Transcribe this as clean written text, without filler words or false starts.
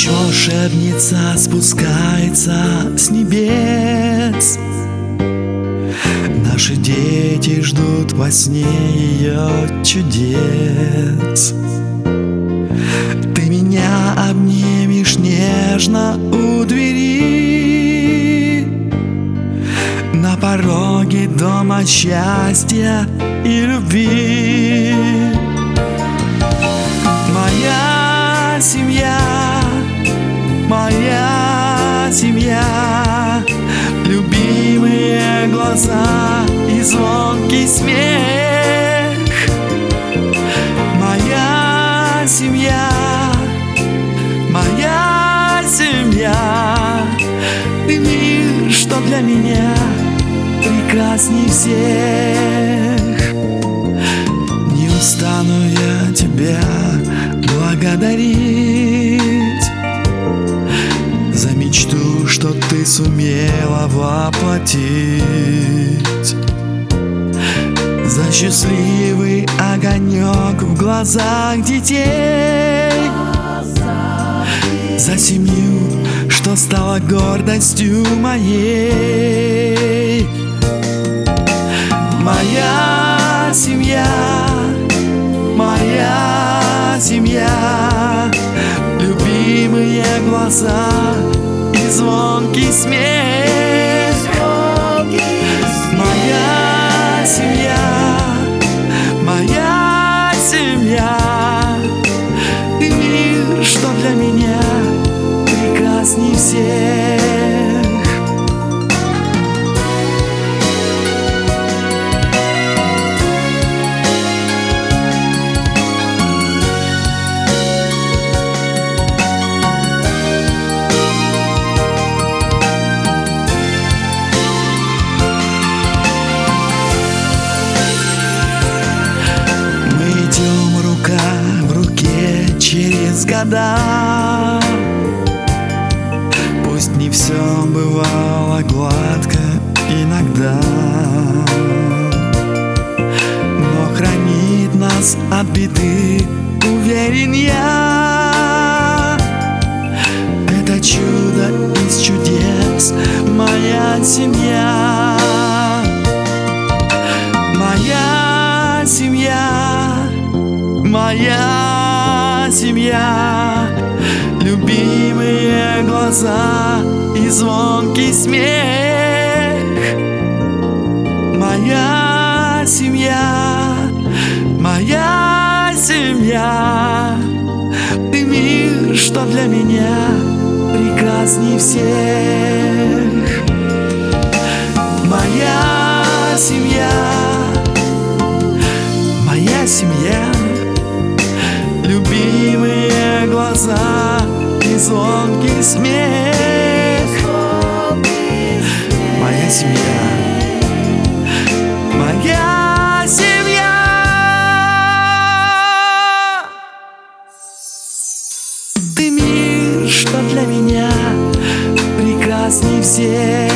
Волшебница спускается с небес. Наши дети ждут во сне ее чудес. Ты меня обнимешь нежно у двери, на пороге дома счастья и любви. Моя семья, моя семья, любимые глаза и звонкий смех. Моя семья, моя семья, ты мир, что для меня прекрасней всех. Не устану я тебя благодарить за мечту, что ты сумела воплотить, за счастливый огонек в глазах детей, за семью, что стала гордостью моей. Моя семья, моя семья, любимые глаза и звонкий смех. Моя семья, моя семья, ты мир, что для меня прекрасней всех. Через года пусть не все бывало гладко иногда, но хранит нас от беды, уверен я. Это чудо из чудес, моя семья. Моя семья, моя семья, любимые глаза и звонкий смех. Моя семья, моя семья, ты мир, что для меня прекрасней всех. Моя семья, моя семья, любимые глаза и звонкий смех. Моя семья, моя семья. Ты мир, что для меня прекрасней всех.